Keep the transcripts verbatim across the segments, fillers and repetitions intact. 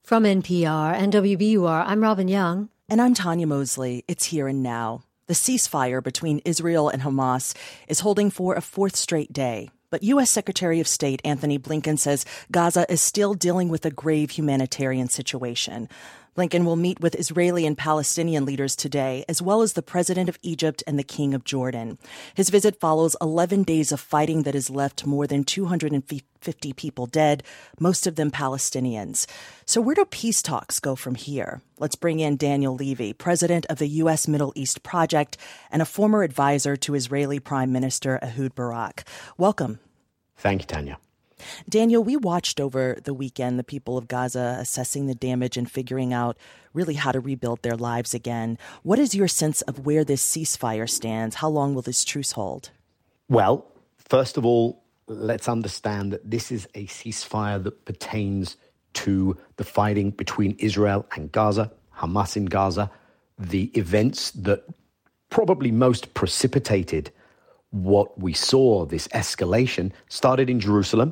From N P R and W B U R, I'm Robin Young. And I'm Tanya Mosley. It's here and now. The ceasefire between Israel and Hamas is holding for a fourth straight day. But U S. Secretary of State Anthony Blinken says Gaza is still dealing with a grave humanitarian situation. Blinken will meet with Israeli and Palestinian leaders today, as well as the president of Egypt and the king of Jordan. His visit follows eleven days of fighting that has left more than two hundred fifty people dead, most of them Palestinians. So where do peace talks go from here? Let's bring in Daniel Levy, president of the U S. Middle East Project and a former advisor to Israeli Prime Minister Ehud Barak. Welcome. Thank you, Tanya. Daniel, we watched over the weekend the people of Gaza assessing the damage and figuring out really how to rebuild their lives again. What is your sense of where this ceasefire stands? How long will this truce hold? Well, first of all, let's understand that this is a ceasefire that pertains to the fighting between Israel and Gaza, Hamas in Gaza, the events that probably most precipitated what we saw, this escalation, started in Jerusalem.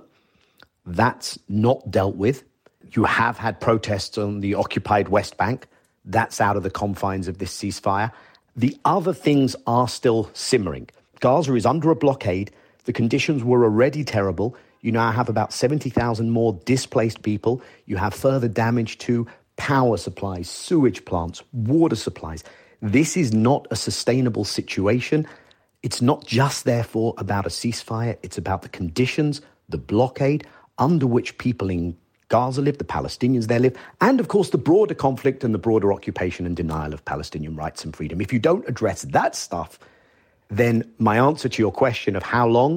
That's not dealt with. You have had protests on the occupied West Bank. That's out of the confines of this ceasefire. The other things are still simmering. Gaza is under a blockade. The conditions were already terrible. You now have about seventy thousand more displaced people. You have further damage to power supplies, sewage plants, water supplies. This is not a sustainable situation. It's not just, therefore, about a ceasefire. It's about the conditions, the blockade under which people in Gaza live, the Palestinians there live, and, of course, the broader conflict and the broader occupation and denial of Palestinian rights and freedom. If you don't address that stuff, then my answer to your question of how long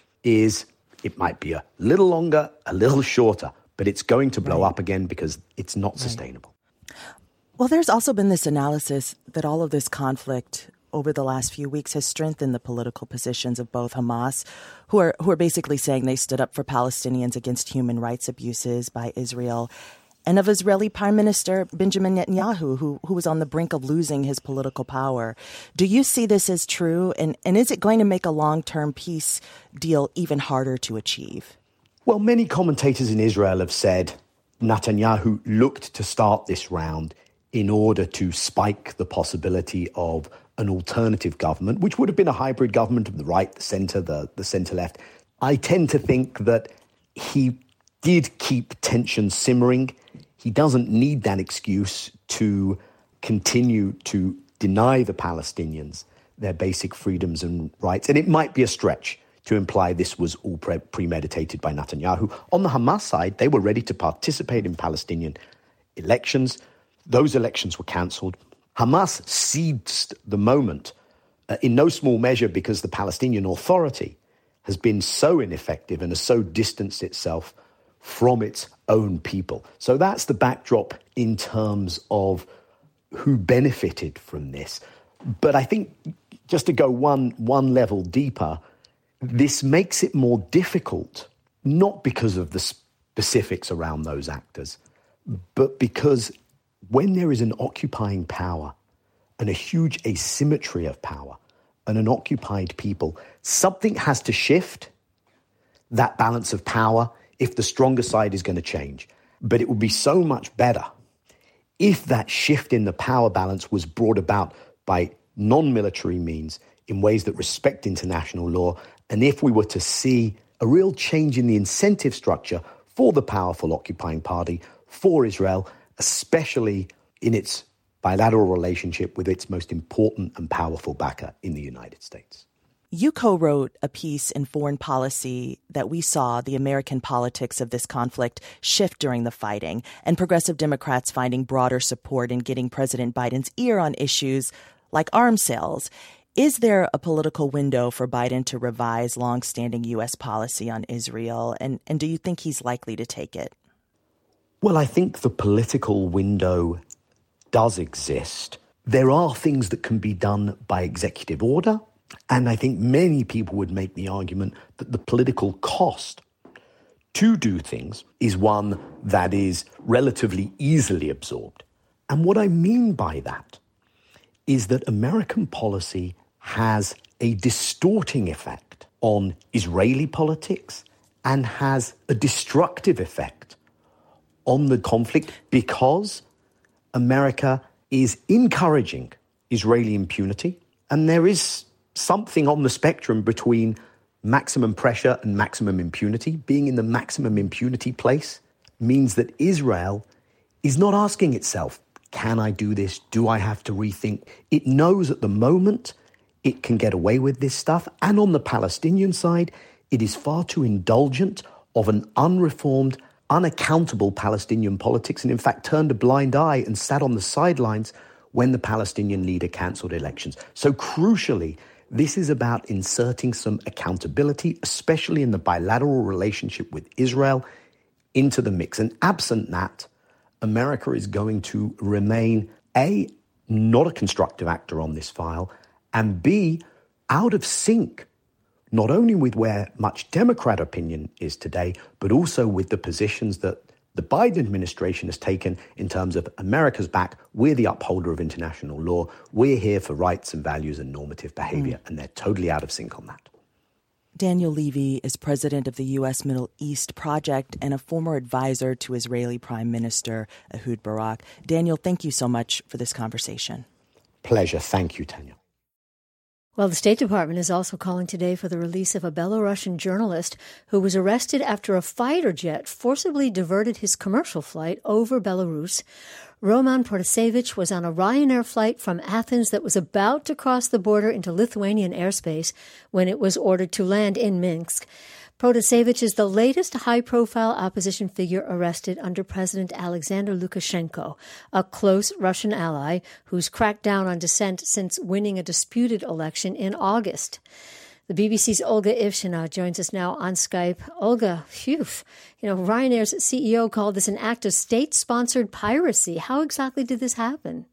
is it might be a little longer, a little shorter, but it's going to blow right. up again because it's not right. sustainable. Well, there's also been this analysis that all of this conflict over the last few weeks has strengthened the political positions of both Hamas, who are who are basically saying they stood up for Palestinians against human rights abuses by Israel, and of Israeli Prime Minister Benjamin Netanyahu, who, who was on the brink of losing his political power. Do you see this as true? And, and is it going to make a long-term peace deal even harder to achieve? Well, many commentators in Israel have said Netanyahu looked to start this round in order to spike the possibility of an alternative government, which would have been a hybrid government of the right, the centre, the, the centre-left. I tend to think that he did keep tension simmering. He doesn't need that excuse to continue to deny the Palestinians their basic freedoms and rights. And it might be a stretch to imply this was all pre- premeditated by Netanyahu. On the Hamas side, they were ready to participate in Palestinian elections. Those elections were cancelled. Hamas seized the moment uh, in no small measure because the Palestinian Authority has been so ineffective and has so distanced itself from its own people. So that's the backdrop in terms of who benefited from this. But I think just to go one, one level deeper, this makes it more difficult, not because of the specifics around those actors, but because when there is an occupying power and a huge asymmetry of power and an occupied people, something has to shift that balance of power if the stronger side is going to change. But it would be so much better if that shift in the power balance was brought about by non-military means in ways that respect international law, and if we were to see a real change in the incentive structure for the powerful occupying party, for Israel, especially in its bilateral relationship with its most important and powerful backer in the United States. You co-wrote a piece in Foreign Policy that we saw the American politics of this conflict shift during the fighting, and progressive Democrats finding broader support in getting President Biden's ear on issues like arms sales. Is there a political window for Biden to revise longstanding U S policy on Israel, and, and do you think he's likely to take it? Well, I think the political window does exist. There are things that can be done by executive order, and I think many people would make the argument that the political cost to do things is one that is relatively easily absorbed. And what I mean by that is that American policy has a distorting effect on Israeli politics and has a destructive effect on the conflict because America is encouraging Israeli impunity. And there is something on the spectrum between maximum pressure and maximum impunity. Being in the maximum impunity place means that Israel is not asking itself, can I do this? Do I have to rethink? It knows at the moment it can get away with this stuff. And on the Palestinian side, it is far too indulgent of an unreformed, unaccountable Palestinian politics, and in fact turned a blind eye and sat on the sidelines when the Palestinian leader cancelled elections. So crucially, this is about inserting some accountability, especially in the bilateral relationship with Israel, into the mix. And absent that, America is going to remain, A, not a constructive actor on this file, and B, out of sync, not only with where much Democrat opinion is today, but also with the positions that the Biden administration has taken in terms of America's back. We're the upholder of international law. We're here for rights and values and normative behavior, mm. and they're totally out of sync on that. Daniel Levy is president of the U S Middle East Project and a former advisor to Israeli Prime Minister Ehud Barak. Daniel, thank you so much for this conversation. Pleasure. Thank you, Tanya. Well, the State Department is also calling today for the release of a Belarusian journalist who was arrested after a fighter jet forcibly diverted his commercial flight over Belarus. Roman Protasevich was on a Ryanair flight from Athens that was about to cross the border into Lithuanian airspace when it was ordered to land in Minsk. Protasevich is the latest high-profile opposition figure arrested under President Alexander Lukashenko, a close Russian ally who's cracked down on dissent since winning a disputed election in August. The B B C's Olga Ivshina joins us now on Skype. Olga, phew, you know, Ryanair's C E O called this an act of state-sponsored piracy. How exactly did this happen?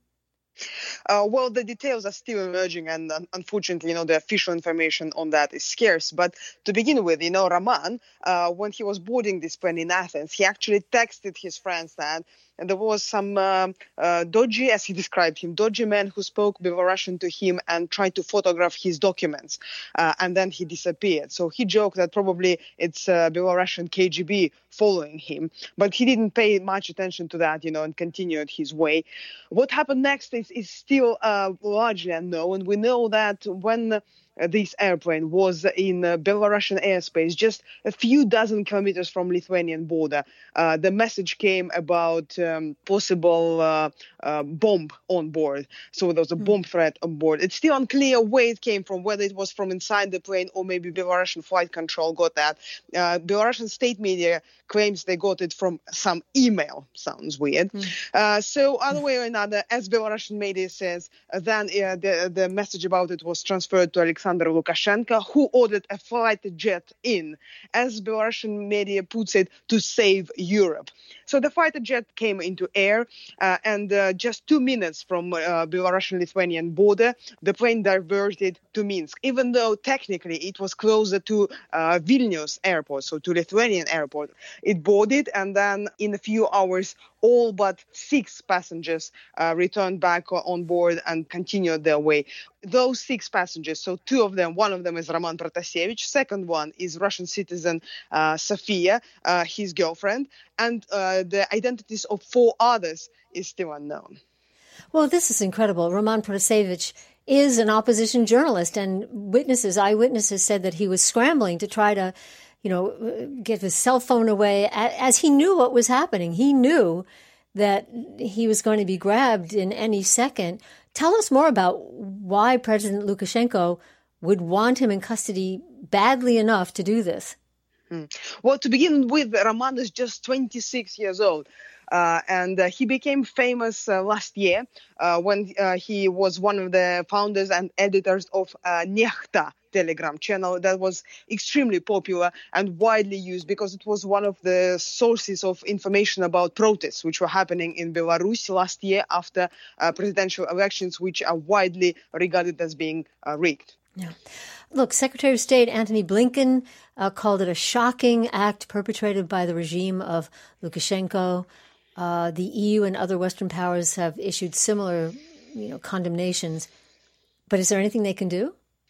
Uh, well, the details are still emerging, and uh, unfortunately, you know, the official information on that is scarce. But to begin with, you know, Roman, uh, when he was boarding this plane in Athens, he actually texted his friends that and there was some uh, uh, dodgy, as he described him, dodgy man who spoke Belarusian to him and tried to photograph his documents. Uh, and then he disappeared. So he joked that probably it's uh, Belarusian K G B following him. But he didn't pay much attention to that, you know, and continued his way. What happened next is, is still uh, largely unknown. We know that when Uh, this airplane was in uh, Belarusian airspace, just a few dozen kilometers from Lithuanian border. Uh, the message came about um, possible uh, uh, bomb on board. So there was a bomb threat on board. It's still unclear where it came from, whether it was from inside the plane or maybe Belarusian flight control got that. Uh, Belarusian state media claims they got it from some email. Sounds weird. Mm. Uh, so one way or another, as Belarusian media says, uh, then uh, the, the message about it was transferred to Alexander Lukashenko, who ordered a fighter jet in, as Belarusian media puts it, to save Europe. So the fighter jet came into air, uh, and uh, just two minutes from uh, Belarusian-Lithuanian border, the plane diverted to Minsk, even though technically it was closer to uh, Vilnius airport, so to Lithuanian airport. It boarded, and then in a few hours, all but six passengers uh, returned back on board and continued their way. Those six passengers, so two of them, one of them is Roman Protasevich, second one is Russian citizen uh, Sofia, uh, his girlfriend, and uh, the identities of four others is still unknown. Well, this is incredible. Roman Protasevich is an opposition journalist, and witnesses, eyewitnesses said that he was scrambling to try to, you know, get his cell phone away as he knew what was happening. He knew that he was going to be grabbed in any second. Tell us more about why President Lukashenko would want him in custody badly enough to do this. Hmm. Well, to begin with, Roman is just twenty-six years old. Uh, and uh, he became famous uh, last year uh, when uh, he was one of the founders and editors of uh, Nechta Telegram channel that was extremely popular and widely used because it was one of the sources of information about protests which were happening in Belarus last year after uh, presidential elections, which are widely regarded as being uh, rigged. Yeah. Look, Secretary of State Antony Blinken uh, called it a shocking act perpetrated by the regime of Lukashenko. Uh, the E U and other Western powers have issued similar, you know, condemnations. But is there anything they can do?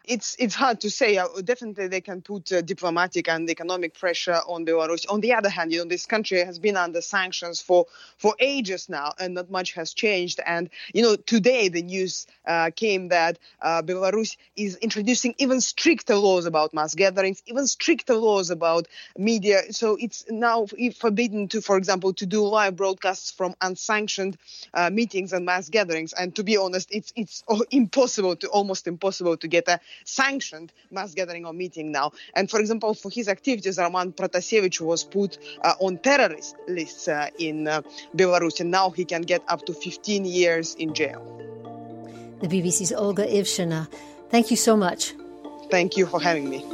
It's it's hard to say. Uh, definitely, they can put uh, diplomatic and economic pressure on Belarus. On the other hand, you know, this country has been under sanctions for, for ages now, and not much has changed. And, you know, today the news uh, came that uh, Belarus is introducing even stricter laws about mass gatherings, even stricter laws about media. So it's now forbidden to, for example, to do live broadcasts from unsanctioned uh, meetings and mass gatherings. And to be honest, it's it's impossible to almost impossible to get a sanctioned mass gathering or meeting now. And for example, for his activities, Roman Protasevich was put uh, on terrorist lists uh, in uh, Belarus, and now he can get up to fifteen years in jail. The B B C's Olga Ivshina. Thank you so much. Thank you for having me.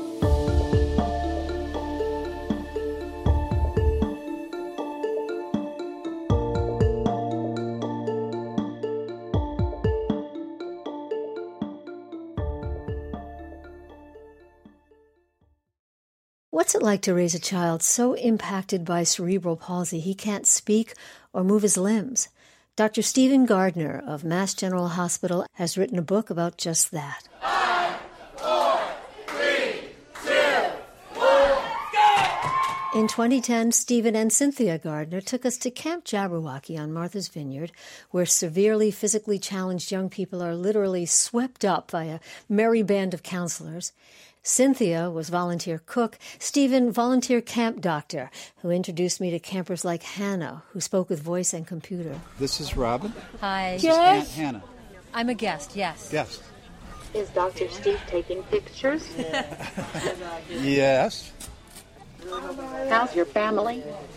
What's it like to raise a child so impacted by cerebral palsy he can't speak or move his limbs? Doctor Stephen Gardner of Mass General Hospital has written a book about just that. Five, four, three, two, one, go! In twenty ten, Stephen and Cynthia Gardner took us to Camp Jabberwocky on Martha's Vineyard, where severely physically challenged young people are literally swept up by a merry band of counselors. Cynthia was volunteer cook, Stephen volunteer camp doctor, who introduced me to campers like Hannah, who spoke with voice and computer. This is Robin. Hi. This is Aunt Hannah. I'm a guest, yes. Yes. Is Doctor Steve taking pictures? Yes. How's your family?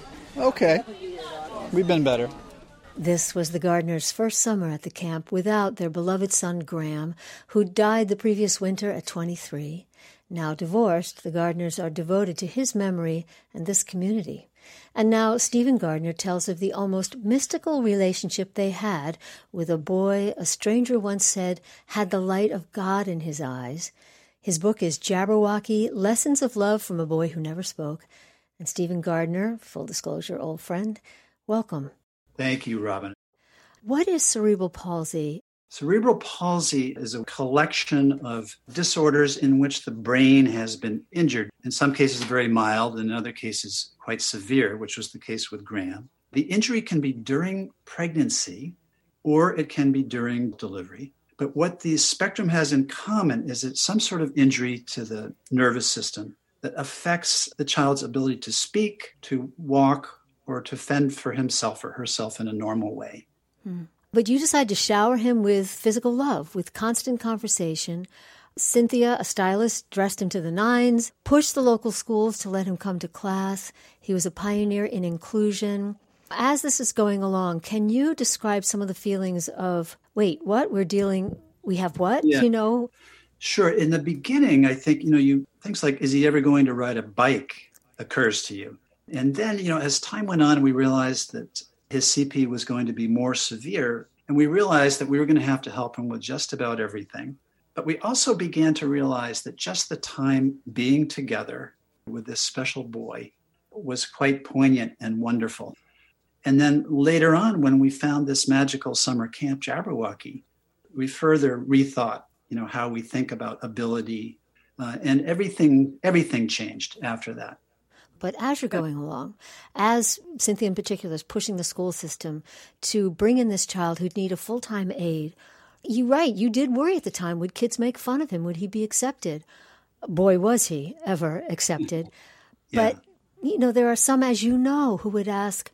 Okay. We've been better. This was the Gardners' first summer at the camp without their beloved son Graham, who died the previous winter at twenty-three. Now divorced, the Gardners are devoted to his memory and this community. And now Stephen Gardner tells of the almost mystical relationship they had with a boy a stranger once said had the light of God in his eyes. His book is Jabberwocky, Lessons of Love from a Boy Who Never Spoke. And Stephen Gardner, full disclosure, old friend, welcome. Thank you, Robin. What is cerebral palsy? Cerebral palsy is a collection of disorders in which the brain has been injured, in some cases very mild, in other cases quite severe, which was the case with Graham. The injury can be during pregnancy or it can be during delivery. But what the spectrum has in common is it's some sort of injury to the nervous system that affects the child's ability to speak, to walk, or to fend for himself or herself in a normal way. Hmm. But you decide to shower him with physical love, with constant conversation. Cynthia, a stylist, dressed him to the nines, pushed the local schools to let him come to class. He was a pioneer in inclusion. As this is going along, can you describe some of the feelings of, wait, what? We're dealing, we have what? Yeah. You know? Sure. In the beginning, I think, you know, you things like, is he ever going to ride a bike occurs to you. And then, you know, as time went on, we realized that his C P was going to be more severe. And we realized that we were going to have to help him with just about everything. But we also began to realize that just the time being together with this special boy was quite poignant and wonderful. And then later on, when we found this magical summer camp, Jabberwocky, we further rethought, you know, how we think about ability, uh, and everything, everything changed after that. But as you're going along, as Cynthia in particular is pushing the school system to bring in this child who'd need a full-time aide, you're right, you did worry at the time, would kids make fun of him? Would he be accepted? Boy, was he ever accepted. Yeah. But, you know, there are some, as you know, who would ask,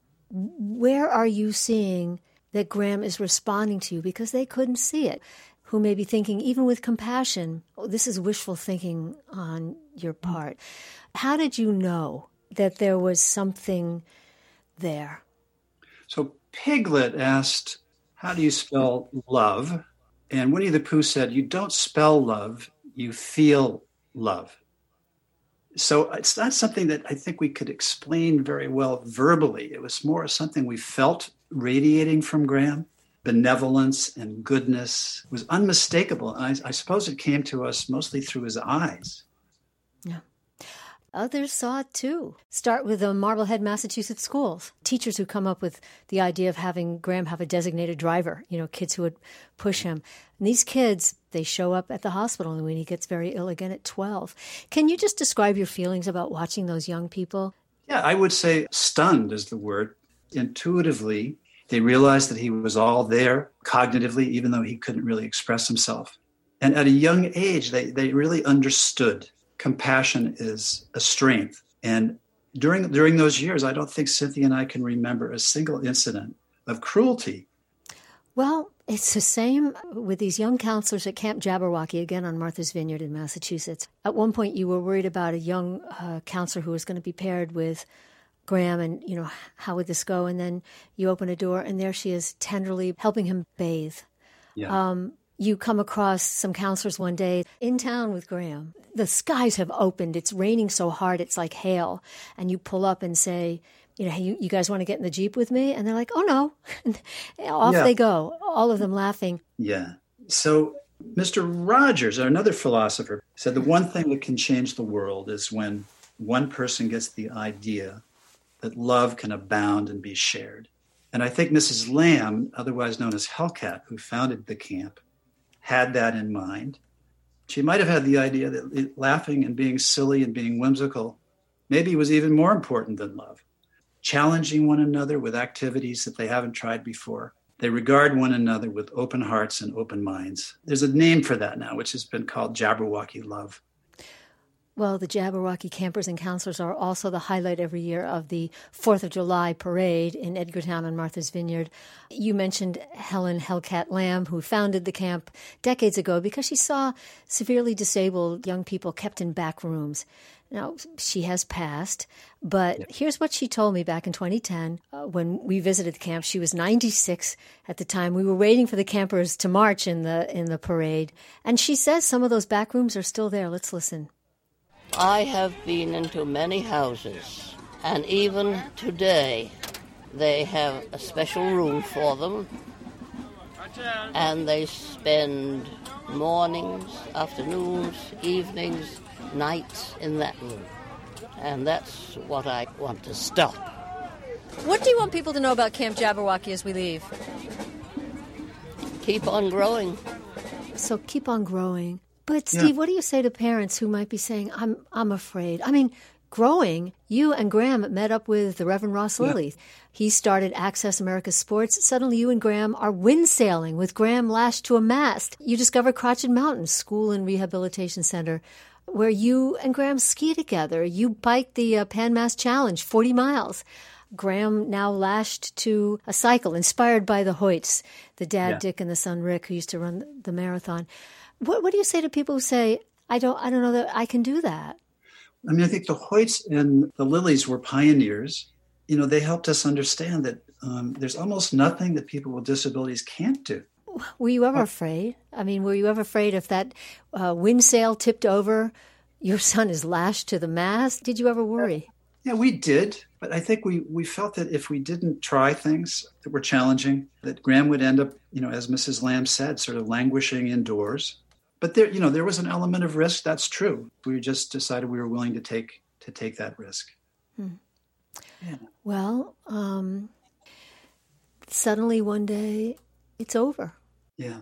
where are you seeing that Graham is responding to you? Because they couldn't see it. Who may be thinking, even with compassion, oh, this is wishful thinking on your part. How did you know that there was something there? So Piglet asked, how do you spell love? And Winnie the Pooh said, you don't spell love, you feel love. So it's not something that I think we could explain very well verbally. It was more something we felt radiating from Graham. Benevolence and goodness was unmistakable. I, I suppose it came to us mostly through his eyes. Yeah. Others saw it too. Start with the Marblehead, Massachusetts schools. Teachers who come up with the idea of having Graham have a designated driver, you know, kids who would push him. And these kids, they show up at the hospital when he gets very ill again at twelve. Can you just describe your feelings about watching those young people? Yeah, I would say stunned is the word. Intuitively, they realized that he was all there cognitively, even though he couldn't really express himself. And at a young age, they, they really understood compassion is a strength. And during during those years, I don't think Cynthia and I can remember a single incident of cruelty. Well, it's the same with these young counselors at Camp Jabberwocky, again on Martha's Vineyard in Massachusetts. At one point, you were worried about a young uh, counselor who was going to be paired with Graham and, you know, how would this go? And then you open a door and there she is tenderly helping him bathe. Yeah. Um, you come across some counselors one day in town with Graham. The skies have opened. It's raining so hard, it's like hail. And you pull up and say, you know, hey, you, you guys want to get in the Jeep with me? And they're like, oh, no. Off yeah. they go, all of them laughing. Yeah. So Mister Rogers, another philosopher, said the one thing that can change the world is when one person gets the idea that love can abound and be shared. And I think Missus Lamb, otherwise known as Hellcat, who founded the camp, had that in mind. She might have had the idea that laughing and being silly and being whimsical maybe was even more important than love. Challenging one another with activities that they haven't tried before. They regard one another with open hearts and open minds. There's a name for that now, which has been called Jabberwocky love. Well, the Jabberwocky campers and counselors are also the highlight every year of the fourth of July parade in Edgartown and Martha's Vineyard. You mentioned Helen Hellcat Lamb, who founded the camp decades ago because she saw severely disabled young people kept in back rooms. Now, she has passed, but yep. Here's what she told me back in twenty ten uh, when we visited the camp. She was ninety-six at the time. We were waiting for the campers to march in the in the parade. And she says some of those back rooms are still there. Let's listen. I have been into many houses, and even today they have a special room for them, and they spend mornings, afternoons, evenings, nights in that room. And that's what I want to stop. What do you want people to know about Camp Jabberwocky as we leave? Keep on growing. So keep on growing. But, Steve, yeah. What do you say to parents who might be saying, I'm I'm afraid? I mean, growing, you and Graham met up with the Reverend Ross Lilly. Yeah. He started Access America Sports. Suddenly you and Graham are windsailing with Graham lashed to a mast. You discover Crotched Mountain School and Rehabilitation Center, where you and Graham ski together. You biked the uh, Pan Mass Challenge, forty miles. Graham now lashed to a cycle, inspired by the Hoyts, the dad, yeah. Dick, and the son, Rick, who used to run the marathon. What, what do you say to people who say, I don't I don't know that I can do that? I mean, I think the Hoyts and the Lillys were pioneers. You know, they helped us understand that um, there's almost nothing that people with disabilities can't do. Were you ever afraid? I mean, were you ever afraid if that uh, windsail tipped over, your son is lashed to the mast? Did you ever worry? Yeah, we did. But I think we, we felt that if we didn't try things that were challenging, that Graham would end up, you know, as Missus Lamb said, sort of languishing indoors. But there, you know, there was an element of risk. That's true. We just decided we were willing to take to take that risk. Hmm. Yeah. Well, um, suddenly one day, it's over. Yeah.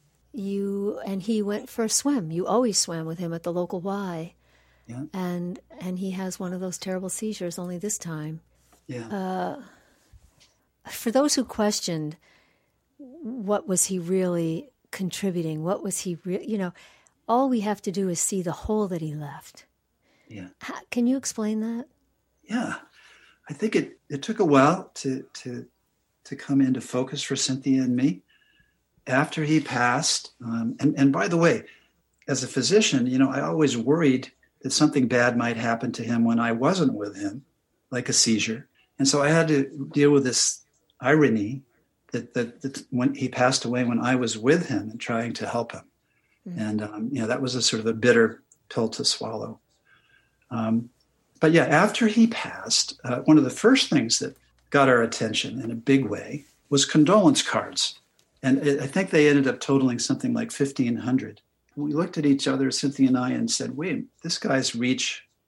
You and he went for a swim. You always swam with him at the local Y. Yeah. And and he has one of those terrible seizures, only this time. Yeah. Uh, for those who questioned, what was he really contributing? What was he really, you know, all we have to do is see the hole that he left. Yeah. How, can you explain that? Yeah. I think it, it took a while to, to, to come into focus for Cynthia and me. After he passed, um, and, and by the way, as a physician, you know, I always worried that something bad might happen to him when I wasn't with him, like a seizure. And so I had to deal with this irony that, that, that when he passed away when I was with him and trying to help him. Mm-hmm. And, um, you know, that was a sort of a bitter pill to swallow. Um, but yeah, after he passed, uh, one of the first things that got our attention in a big way was condolence cards. And it, I think they ended up totaling something like fifteen hundred. We looked at each other, Cynthia and I, and said, wait, this guy's reach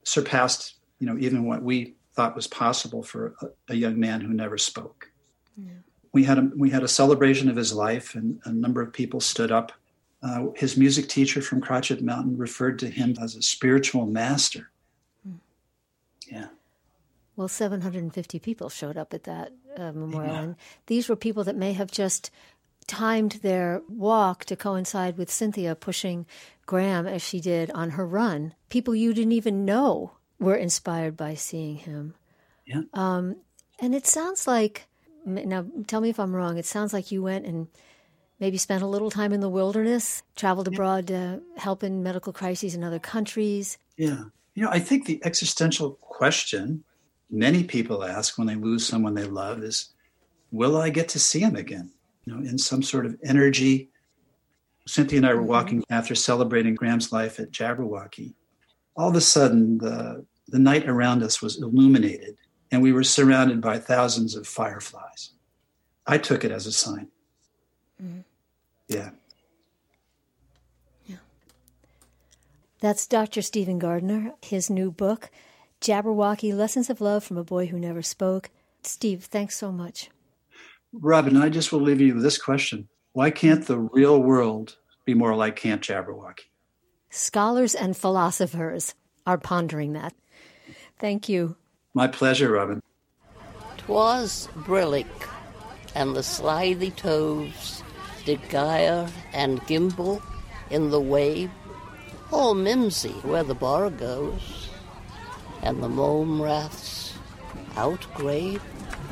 surpassed, you know, even what we thought was possible for a, a young man who never spoke. Yeah. We had a we had a celebration of his life, and a number of people stood up. Uh, his music teacher from Crotchet Mountain referred to him as a spiritual master. Mm. Yeah. Well, seven hundred fifty people showed up at that uh, memorial, Yeah. and these were people that may have just timed their walk to coincide with Cynthia pushing Graham as she did on her run. People you didn't even know were inspired by seeing him. Yeah. Um, and it sounds like, now tell me if I'm wrong, it sounds like you went and maybe spent a little time in the wilderness, traveled abroad to help in medical crises in other countries. Yeah. You know, I think the existential question many people ask when they lose someone they love is, will I get to see him again? You know, in some sort of energy. Cynthia and I were walking after celebrating Graham's life at Jabberwocky. All of a sudden, the, the night around us was illuminated, and we were surrounded by thousands of fireflies. I took it as a sign. Mm-hmm. Yeah. Yeah. That's Doctor Stephen Gardner, his new book, Jabberwocky, Lessons of Love from a Boy Who Never Spoke. Steve, thanks so much. Robin, I just will leave you with this question. Why can't the real world be more like Camp Jabberwocky? Scholars and philosophers are pondering that. Thank you. My pleasure, Robin. 'Twas brillig, and the slithy toves did gyre and gimble in the wave, all mimsy where the bar goes, and the mome raths outgrave.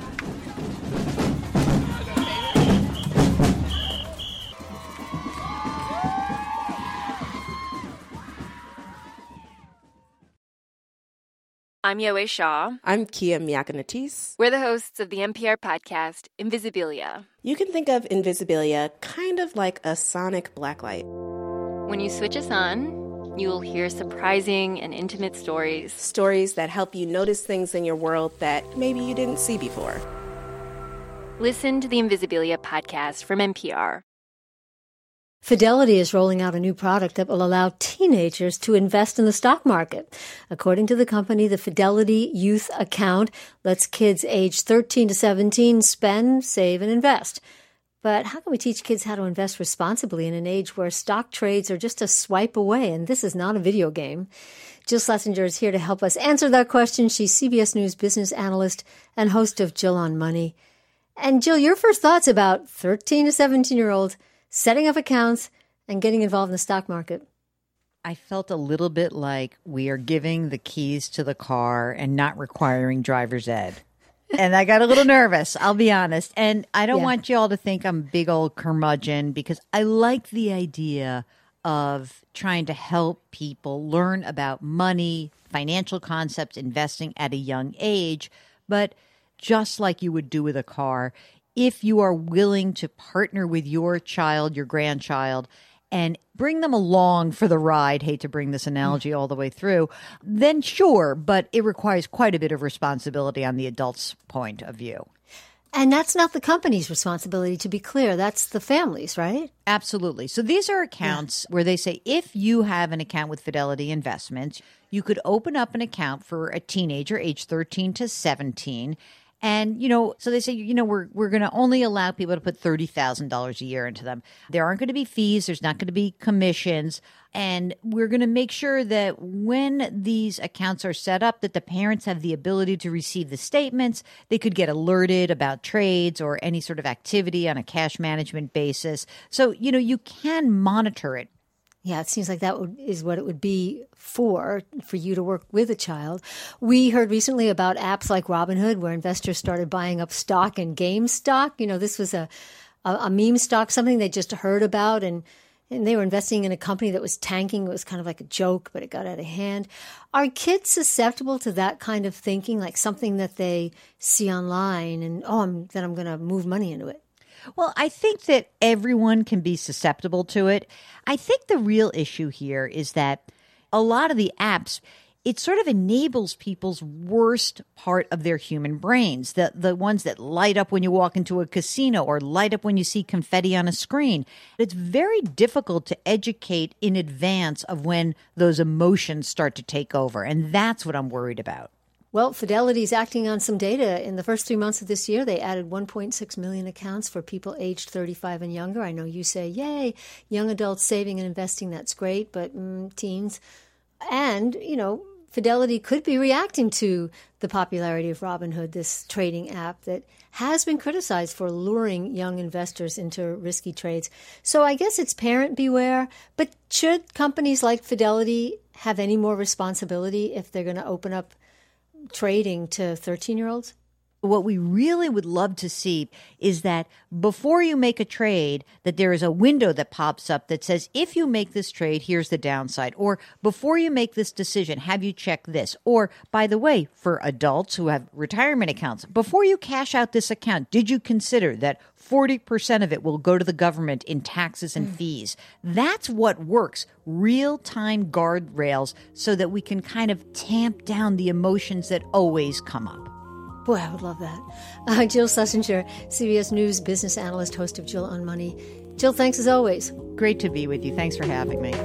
I'm Yowei Shaw. I'm Kia Miakanatis. We're the hosts of the N P R podcast, Invisibilia. You can think of Invisibilia kind of like a sonic blacklight. When you switch us on, you will hear surprising and intimate stories. Stories that help you notice things in your world that maybe you didn't see before. Listen to the Invisibilia podcast from N P R. Fidelity is rolling out a new product that will allow teenagers to invest in the stock market. According to the company, the Fidelity Youth Account lets kids aged thirteen to seventeen spend, save, and invest. But how can we teach kids how to invest responsibly in an age where stock trades are just a swipe away? And this is not a video game. Jill Schlesinger is here to help us answer that question. She's C B S News business analyst and host of Jill on Money. And Jill, your first thoughts about thirteen to seventeen-year-olds setting up accounts and getting involved in the stock market? I felt a little bit like we are giving the keys to the car and not requiring driver's ed. And I got a little nervous, I'll be honest. And I don't Yeah. want you all to think I'm a big old curmudgeon, because I like the idea of trying to help people learn about money, financial concepts, investing at a young age. But just like you would do with a car, if you are willing to partner with your child, your grandchild, and bring them along for the ride, hate to bring this analogy all the way through, then sure, but it requires quite a bit of responsibility on the adult's point of view. And that's not the company's responsibility, to be clear. That's the family's, right? Absolutely. So these are accounts yeah. where they say if you have an account with Fidelity Investments, you could open up an account for a teenager aged thirteen to seventeen. And, you know, so they say, you know, we're we're going to only allow people to put thirty thousand dollars a year into them. There aren't going to be fees. There's not going to be commissions. And we're going to make sure that when these accounts are set up, that the parents have the ability to receive the statements. They could get alerted about trades or any sort of activity on a cash management basis. So, you know, you can monitor it. Yeah, it seems like that would, is what it would be for, for you to work with a child. We heard recently about apps like Robinhood, where investors started buying up stock in GameStop. You know, this was a, a, a meme stock, something they just heard about, and, and they were investing in a company that was tanking. It was kind of like a joke, but it got out of hand. Are kids susceptible to that kind of thinking, like something that they see online and, oh, I'm, then I'm going to move money into it? Well, I think that everyone can be susceptible to it. I think the real issue here is that a lot of the apps, it sort of enables people's worst part of their human brains, the, the ones that light up when you walk into a casino or light up when you see confetti on a screen. It's very difficult to educate in advance of when those emotions start to take over. And that's what I'm worried about. Well, Fidelity's acting on some data. In the first three months of this year, they added one point six million accounts for people aged thirty-five and younger. I know you say, yay, young adults saving and investing, that's great, but mm, teens. And, you know, Fidelity could be reacting to the popularity of Robinhood, this trading app that has been criticized for luring young investors into risky trades. So I guess it's parent beware. But should companies like Fidelity have any more responsibility if they're going to open up trading to thirteen-year-olds? What we really would love to see is that before you make a trade, that there is a window that pops up that says, if you make this trade, here's the downside. Or before you make this decision, have you check this? Or, by the way, for adults who have retirement accounts, before you cash out this account, did you consider that forty percent of it will go to the government in taxes and mm. fees? That's what works. Real-time guardrails so that we can kind of tamp down the emotions that always come up. Boy, I would love that. Uh, Jill Schlesinger, C B S News business analyst, host of Jill on Money. Jill, thanks as always. Great to be with you. Thanks for having me.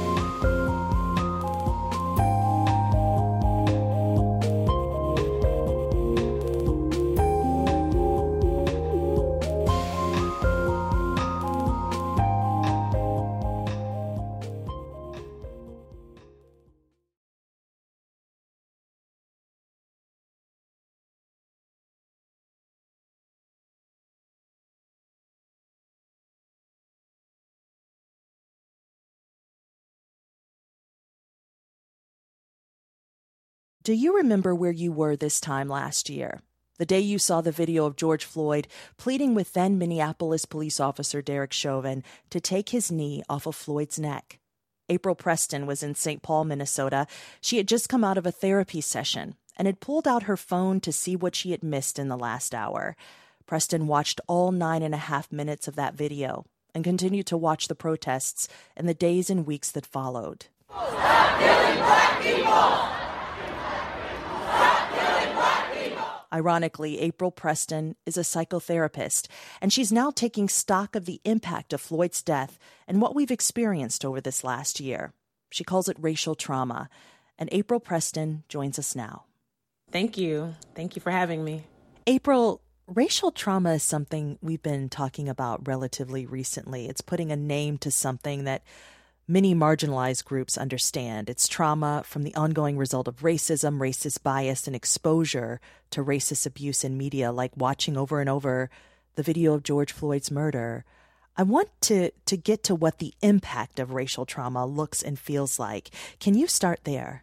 Do you remember where you were this time last year? The day you saw the video of George Floyd pleading with then Minneapolis police officer Derek Chauvin to take his knee off of Floyd's neck. April Preston was in Saint Paul, Minnesota. She had just come out of a therapy session and had pulled out her phone to see what she had missed in the last hour. Preston watched all nine and a half minutes of that video and continued to watch the protests in the days and weeks that followed. Stop killing black people! Ironically, April Preston is a psychotherapist, and she's now taking stock of the impact of Floyd's death and what we've experienced over this last year. She calls it racial trauma, and April Preston joins us now. Thank you. Thank you for having me. April, racial trauma is something we've been talking about relatively recently. It's putting a name to something that many marginalized groups understand. It's trauma from the ongoing result of racism, racist bias, and exposure to racist abuse in media, like watching over and over the video of George Floyd's murder. I want to, to get to what the impact of racial trauma looks and feels like. Can you start there?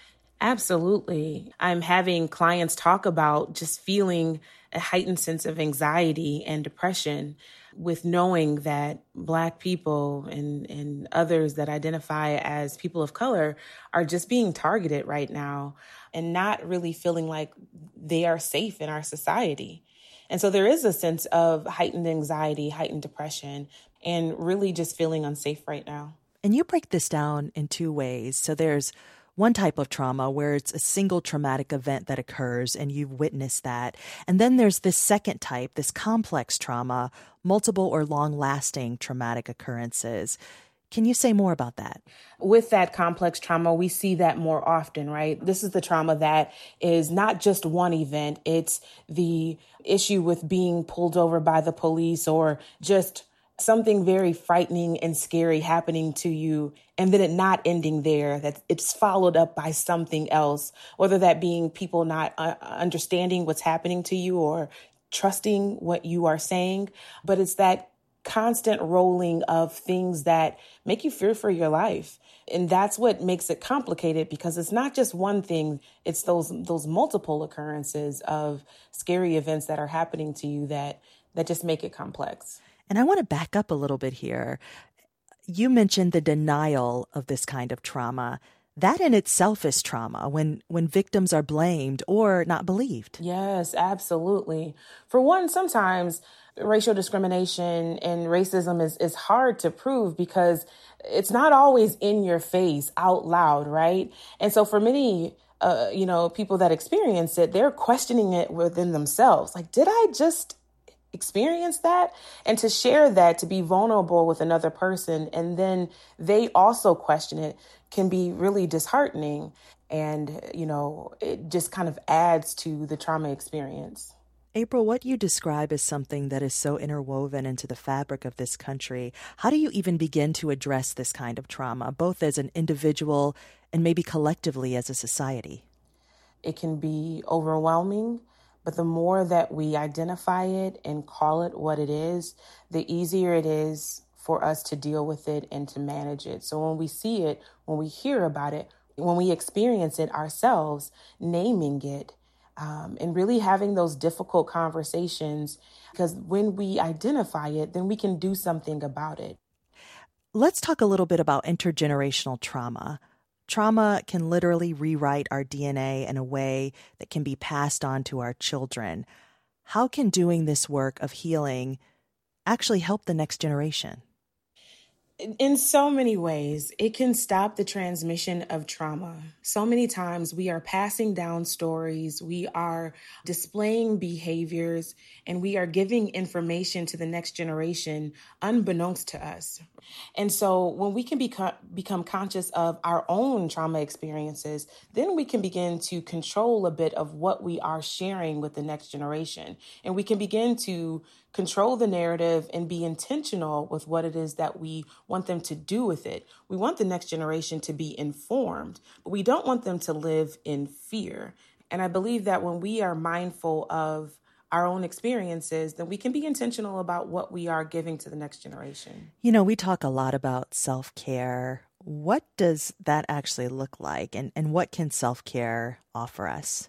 Absolutely. I'm having clients talk about just feeling a heightened sense of anxiety and depression with knowing that Black people and, and others that identify as people of color are just being targeted right now and not really feeling like they are safe in our society. And so there is a sense of heightened anxiety, heightened depression, and really just feeling unsafe right now. And you break this down in two ways. So there's one type of trauma where it's a single traumatic event that occurs and you've witnessed that. And then there's this second type, this complex trauma, multiple or long-lasting traumatic occurrences. Can you say more about that? With that complex trauma, we see that more often, right? This is the trauma that is not just one event. It's the issue with being pulled over by the police or just something very frightening and scary happening to you, and then it not ending there, that it's followed up by something else, whether that being people not uh, understanding what's happening to you or trusting what you are saying. But it's that constant rolling of things that make you fear for your life. And that's what makes it complicated, because it's not just one thing. It's those those multiple occurrences of scary events that are happening to you that that just make it complex. And I want to back up a little bit here. You mentioned the denial of this kind of trauma. That in itself is trauma, when when victims are blamed or not believed. Yes, absolutely. For one, sometimes racial discrimination and racism is, is hard to prove because it's not always in your face out loud, right? And so for many, uh, you know, people that experience it, they're questioning it within themselves. Like, did I just experience that? And to share that, to be vulnerable with another person, and then they also question it, can be really disheartening. And, you know, it just kind of adds to the trauma experience. April, what you describe as something that is so interwoven into the fabric of this country, how do you even begin to address this kind of trauma, both as an individual and maybe collectively as a society? It can be overwhelming, but the more that we identify it and call it what it is, the easier it is for us to deal with it and to manage it. So when we see it, when we hear about it, when we experience it ourselves, naming it, Um, and really having those difficult conversations, because when we identify it, then we can do something about it. Let's talk a little bit about intergenerational trauma. Trauma can literally rewrite our D N A in a way that can be passed on to our children. How can doing this work of healing actually help the next generation? In so many ways, it can stop the transmission of trauma. So many times we are passing down stories, we are displaying behaviors, and we are giving information to the next generation unbeknownst to us. And so when we can become, become conscious of our own trauma experiences, then we can begin to control a bit of what we are sharing with the next generation. And we can begin to control the narrative and be intentional with what it is that we want them to do with it. We want the next generation to be informed, but we don't want them to live in fear. And I believe that when we are mindful of our own experiences, then we can be intentional about what we are giving to the next generation. You know, we talk a lot about self-care. What does that actually look like? And, and what can self-care offer us?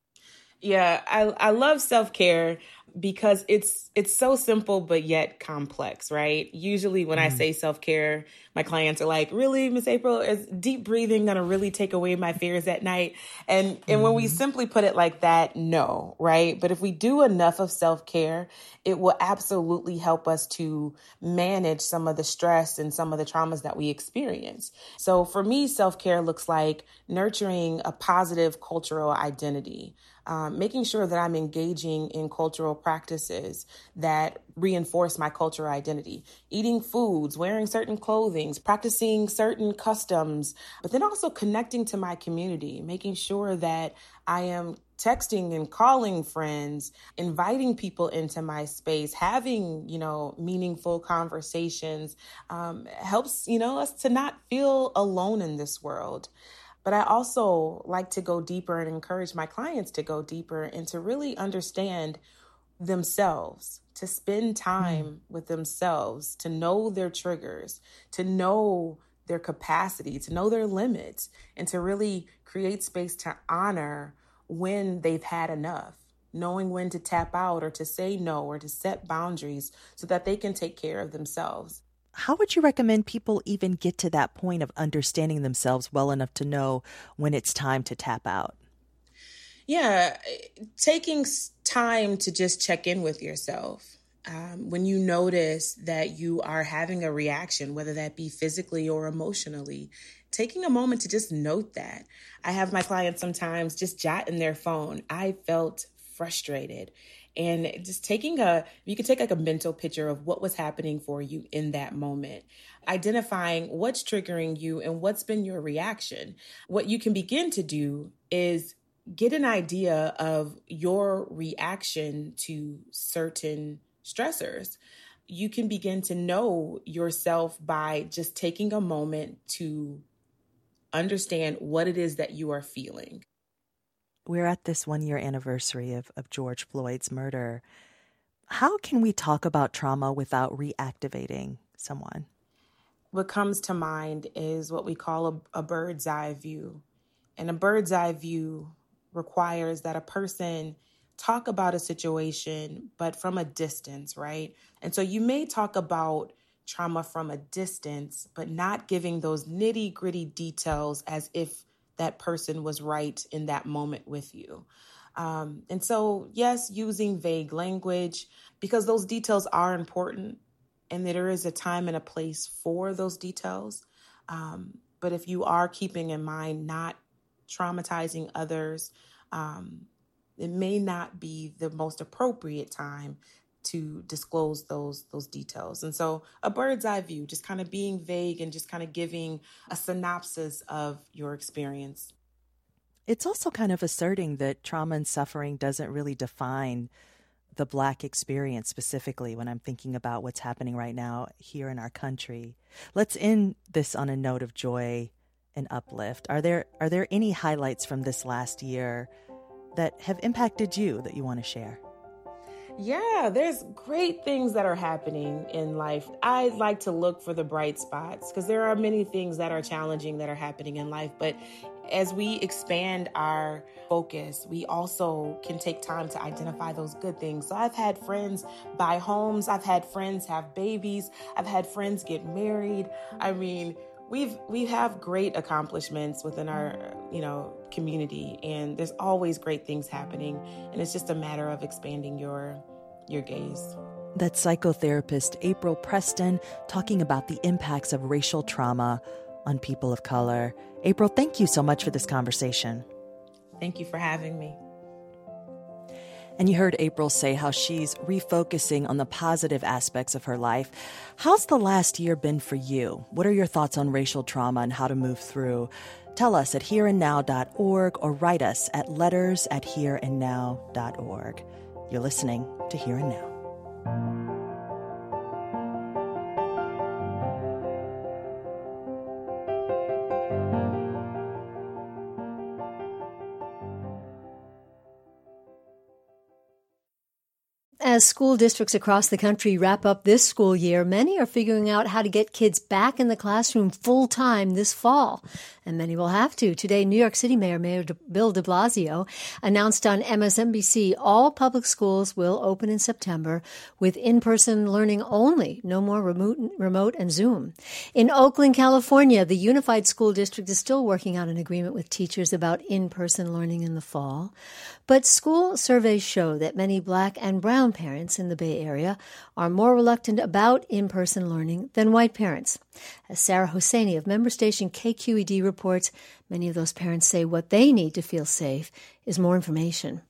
Yeah, I, I love self-care because it's it's so simple, but yet complex, right? Usually when mm. I say self-care, my clients are like, really, Miss April, is deep breathing going to really take away my fears at night? And and mm. when we simply put it like that, no, right? But if we do enough of self-care, it will absolutely help us to manage some of the stress and some of the traumas that we experience. So for me, self-care looks like nurturing a positive cultural identity. Um, making sure that I'm engaging in cultural practices that reinforce my cultural identity, eating foods, wearing certain clothing, practicing certain customs, but then also connecting to my community, making sure that I am texting and calling friends, inviting people into my space, having, you know, meaningful conversations, um, helps, you know, us to not feel alone in this world. But I also like to go deeper and encourage my clients to go deeper and to really understand themselves, to spend time mm. with themselves, to know their triggers, to know their capacity, to know their limits, and to really create space to honor when they've had enough, knowing when to tap out or to say no or to set boundaries so that they can take care of themselves. How would you recommend people even get to that point of understanding themselves well enough to know when it's time to tap out? Yeah, taking time to just check in with yourself. Um, when you notice that you are having a reaction, whether that be physically or emotionally, taking a moment to just note that. I have my clients sometimes just jot in their phone, I felt frustrated. And just taking a, you can take like a mental picture of what was happening for you in that moment, identifying what's triggering you and what's been your reaction. What you can begin to do is get an idea of your reaction to certain stressors. You can begin to know yourself by just taking a moment to understand what it is that you are feeling. We're at this one-year anniversary of, of George Floyd's murder. How can we talk about trauma without reactivating someone? What comes to mind is what we call a, a bird's eye view. And a bird's eye view requires that a person talk about a situation, but from a distance, right? And so you may talk about trauma from a distance, but not giving those nitty-gritty details as if that person was right in that moment with you. Um, and so, yes, using vague language, because those details are important and there is a time and a place for those details. Um, but if you are keeping in mind not traumatizing others, um, it may not be the most appropriate time to disclose those those details. And so a bird's eye view, just kind of being vague and just kind of giving a synopsis of your experience. It's also kind of asserting that trauma and suffering doesn't really define the Black experience specifically when I'm thinking about what's happening right now here in our country. Let's end this on a note of joy and uplift. Are there are there any highlights from this last year that have impacted you that you want to share? Yeah, there's great things that are happening in life. I like to look for the bright spots because there are many things that are challenging that are happening in life. But as we expand our focus, we also can take time to identify those good things. So I've had friends buy homes. I've had friends have babies. I've had friends get married. I mean, We've we have great accomplishments within our, you know, community, and there's always great things happening, and it's just a matter of expanding your your gaze. That's psychotherapist April Preston talking about the impacts of racial trauma on people of color. April, thank you so much for this conversation. Thank you for having me. And you heard April say how she's refocusing on the positive aspects of her life. How's the last year been for you? What are your thoughts on racial trauma and how to move through? Tell us at here and now dot org or write us at letters at here and now dot org. You're listening to Here and Now. As school districts across the country wrap up this school year, many are figuring out how to get kids back in the classroom full-time this fall. And many will have to. Today, New York City Mayor, Mayor Bill de Blasio announced on M S N B C all public schools will open in September with in-person learning only, no more remote, remote and Zoom. In Oakland, California, the Unified School District is still working out an agreement with teachers about in-person learning in the fall. But school surveys show that many Black and brown parents in the Bay Area are more reluctant about in-person learning than white parents. As Sarah Hosseini of member station K Q E D reports, many of those parents say what they need to feel safe is more information.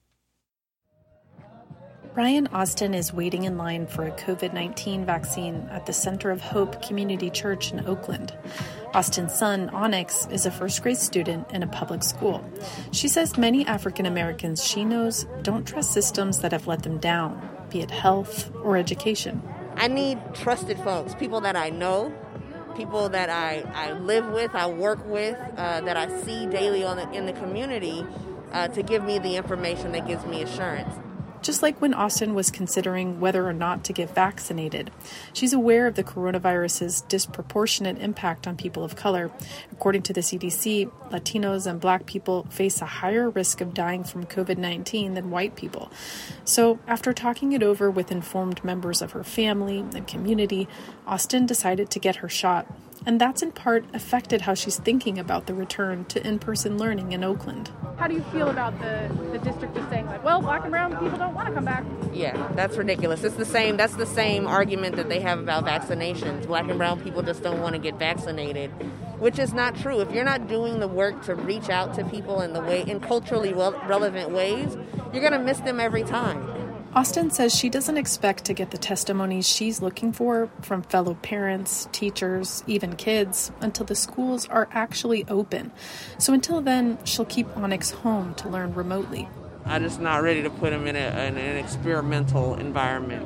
Brian Austin is waiting in line for a covid nineteen vaccine at the Center of Hope Community Church in Oakland. Austin's son, Onyx, is a first-grade student in a public school. She says many African Americans she knows don't trust systems that have let them down, be it health or education. I need trusted folks, people that I know, people that I, I live with, I work with, uh, that I see daily on the, in the community uh, to give me the information that gives me assurance. Just like when Austin was considering whether or not to get vaccinated. She's aware of the coronavirus's disproportionate impact on people of color. According to the C D C, Latinos and Black people face a higher risk of dying from covid nineteen than white people. So after talking it over with informed members of her family and community, Austin decided to get her shot. And that's in part affected how she's thinking about the return to in-person learning in Oakland. How do you feel about the, the district just saying, like, well, Black and brown people don't want to come back? Yeah, that's ridiculous. It's the same. That's the same argument that they have about vaccinations. Black and brown people just don't want to get vaccinated, which is not true. If you're not doing the work to reach out to people in the way in culturally well, relevant ways, you're going to miss them every time. Austin says she doesn't expect to get the testimonies she's looking for from fellow parents, teachers, even kids, until the schools are actually open. So until then, she'll keep Onyx home to learn remotely. I'm just not ready to put him in, a, in an experimental environment.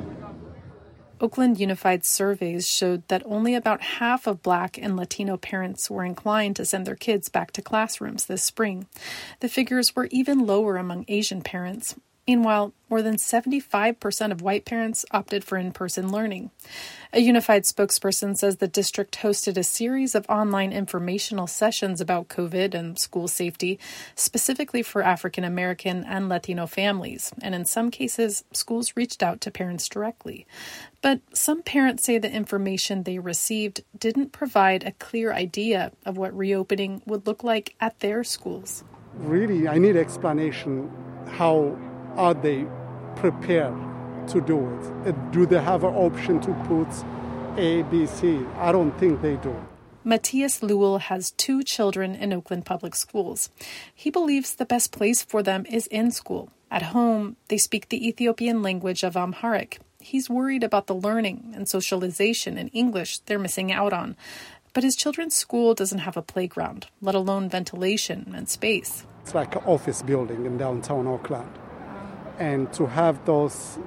Oakland Unified surveys showed that only about half of Black and Latino parents were inclined to send their kids back to classrooms this spring. The figures were even lower among Asian parents. Meanwhile, more than seventy-five percent of white parents opted for in-person learning. A Unified spokesperson says the district hosted a series of online informational sessions about COVID and school safety, specifically for African American and Latino families, and in some cases, schools reached out to parents directly. But some parents say the information they received didn't provide a clear idea of what reopening would look like at their schools. Really, I need explanation how are they prepared to do it? Do they have an option to put A, B, C? I don't think they do. Matthias Lewell has two children in Oakland Public Schools. He believes the best place for them is in school. At home, they speak the Ethiopian language of Amharic. He's worried about the learning and socialization in English they're missing out on. But his children's school doesn't have a playground, let alone ventilation and space. It's like an office building in downtown Oakland. And to have those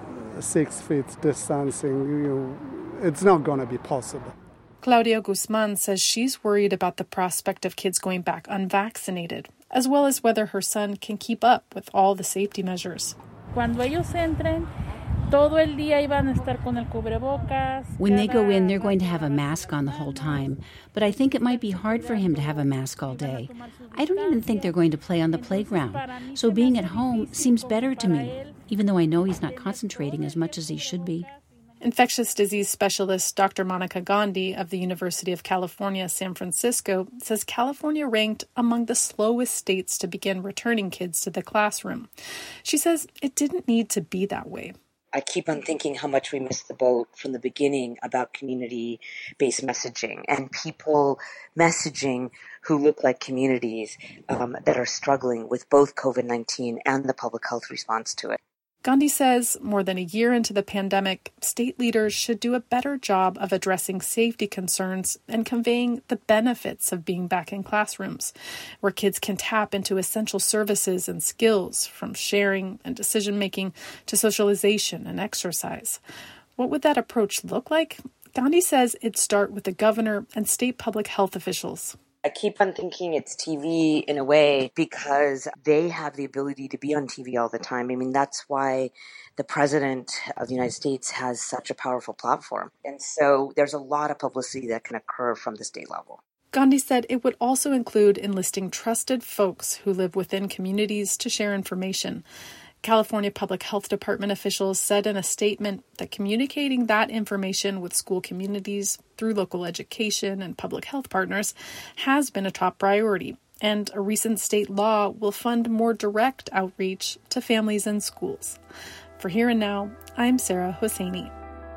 six feet distancing, you know, it's not going to be possible. Claudia Guzman says she's worried about the prospect of kids going back unvaccinated, as well as whether her son can keep up with all the safety measures. Cuando ellos entren, todo el día iban a estar con el cubrebocas. When they go in, they're going to have a mask on the whole time. But I think it might be hard for him to have a mask all day. I don't even think they're going to play on the playground. So being at home seems better to me, even though I know he's not concentrating as much as he should be. Infectious disease specialist Doctor Monica Gandhi of the University of California, San Francisco, says California ranked among the slowest states to begin returning kids to the classroom. She says it didn't need to be that way. I keep on thinking how much we missed the boat from the beginning about community-based messaging and people messaging who look like communities um, that are struggling with both COVID nineteen and the public health response to it. Gandhi says more than a year into the pandemic, state leaders should do a better job of addressing safety concerns and conveying the benefits of being back in classrooms, where kids can tap into essential services and skills, from sharing and decision-making to socialization and exercise. What would that approach look like? Gandhi says it'd start with the governor and state public health officials. I keep on thinking it's T V in a way because they have the ability to be on T V all the time. I mean, that's why the president of the United States has such a powerful platform. And so there's a lot of publicity that can occur from the state level. Gandhi said it would also include enlisting trusted folks who live within communities to share information. California Public Health Department officials said in a statement that communicating that information with school communities through local education and public health partners has been a top priority, and a recent state law will fund more direct outreach to families and schools. For Here and Now, I'm Sarah Hosseini.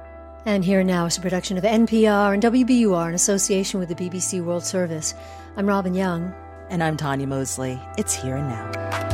And Here and Now is a production of N P R and W B U R in association with the B B C World Service. I'm Robin Young. And I'm Tanya Mosley. It's Here and Now.